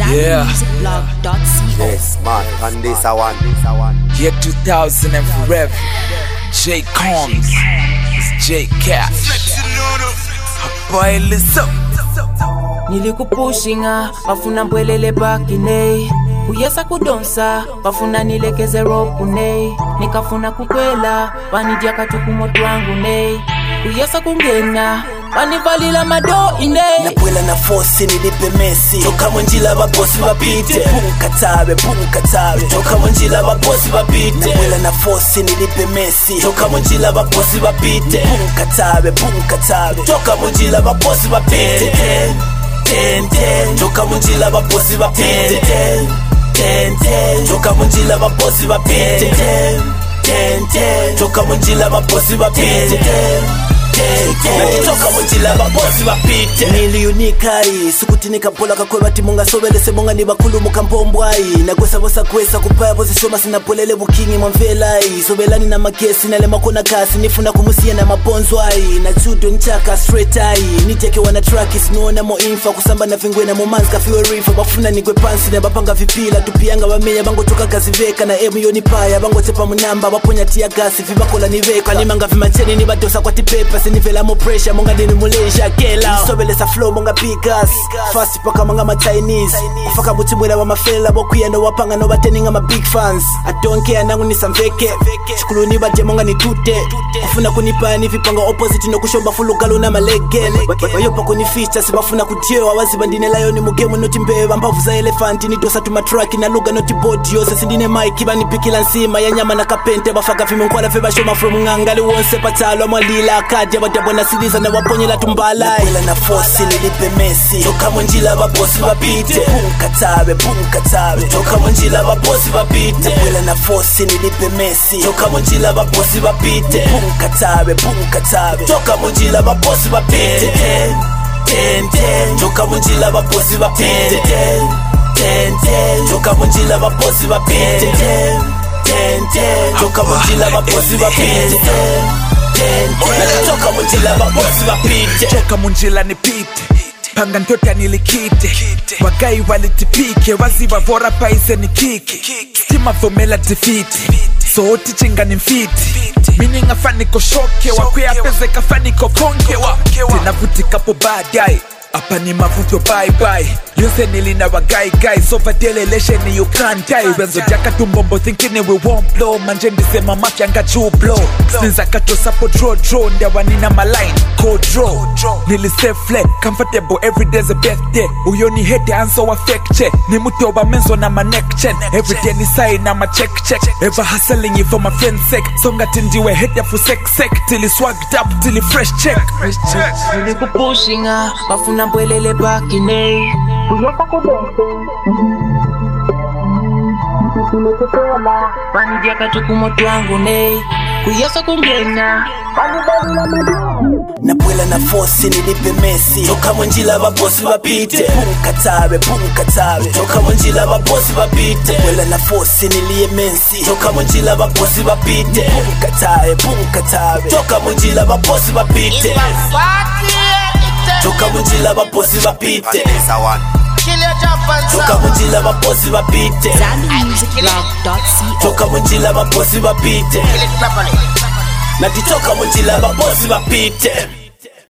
ZambianMusicBlog.co. Yes, man, and this a one. Year 2000 and forever. J Combs, it's J Cash. Boy, listen. Nilikupushinga bafuna mbwelele bakine kuyesa kudonsa bafuna nilekeze rope ne nikafuna kukwela banijya katukumoto wangu ne kuyesa kungena banivalila mado ine nakwela na force nilipe Messi toka mwenjila babosi bapite pumkatabe toka mwenjila babosi bapite nakwela na force nilipe Messi toka mwenjila babosi bapite pumkatabe toka mwenjila babosi bapite toka mwenjila babosi bapite toka mwenjila babosi bapite toka mwenjila babosi bapite toka mwenjila babosi bapite niliyunikari sukuti nikapola kakweba timunga sobelese monga nibakulu mukampombwai nakwesa bosa kwesa kupaya bosi shoma sinapolele bukingi mwamvelai sobelani na makesi nale makona kasi nifuna kumusia na maponzwai na chudo nchaka straight eye niteke wana trackis nuona mo infa kusamba na vingwe na momanzi kafiwe rifa bafuna nigwe pansi na bapanga vipila tupianga bamenya bango toka kazi veka na emu yoni paya bango tepa munamba baponya tia gasi vibakola niveka nimanga vimacheni nibadosa kwa tipepa nivela mo pressure monga deni muleja gela sobelesa flow monga bigas fast paka monga ma Chinese ufaka mutimwela wa mafela bokuyenda wapanga no bateninga ma big fans I don't care nangu nisamveke sikuluni bate monga nitute ufuna kunipa ni vipanga opposite no kushomba fulukalo na malege bayopa kunificha sibafuna kutiewa wazibandine layo ni mugemu noti mbeba mbavu za elephant ni dosa tuma track na lugha noti body yose sindine mic bani pikila nsima ya nyama na kapente bafaka vimenkwala feba shoma from ngangali wonse patalo amalila kaje badabona siliza na waponyela tumbala nakwela na force nilipe Messi toka mwenjila babosi bapite pumkatabe toka mwenjila babosi bapite nakwela na force nilipe Messi toka mwenjila babosi bapite pumkatabe toka mwenjila babosi bapite toka mwenjila babosi bapite toka mwenjila babosi bapite toka mwenjila babosi bapite toka mwenjila babosi bapite toka mwenjila nipite panga ntota nilikite wagai walitipike waziwa vora paise nikike stima vomela defiti sooti chinga ni mfiti mini ngafaniko shoke wakwea peze kafaniko kongewa tena kutikapo badai apa ni mavuto bye bye yose nilina wa guy so vadeleleshe ni you can't die wenzo jaka tumbombo thinking we won't blow manje ndisema mafya nga juu blow sniza kato sapo draw ndawa nina my line code draw nili safe comfortable every day's a birthday uyo ni hete anso wa fake check ni muto wa menzo na my neck check every day ni sign na my check ever hustling for my friend's sake songa tindiwe hete for sex till he swagged up till he fresh check nilikupushinga bafuna mbwelele bakine kuyesa kudonsa tulekela banijya katukumoto wangu ne kuyesa kungena nakwela na force nilipe Messi toka mwenjila babosi bapite pumkatabe toka mwenjila babosi bapite nakwela na force niliye Messi toka mwenjila babosi bapite pumkatabe toka mwenjila babosi bapite toka mwenjila babosi bapite toka mwenjila babosi bapite ZambianMusicBlog.co. toka mwenjila babosi bapite natitoka mwenjila babosi bapite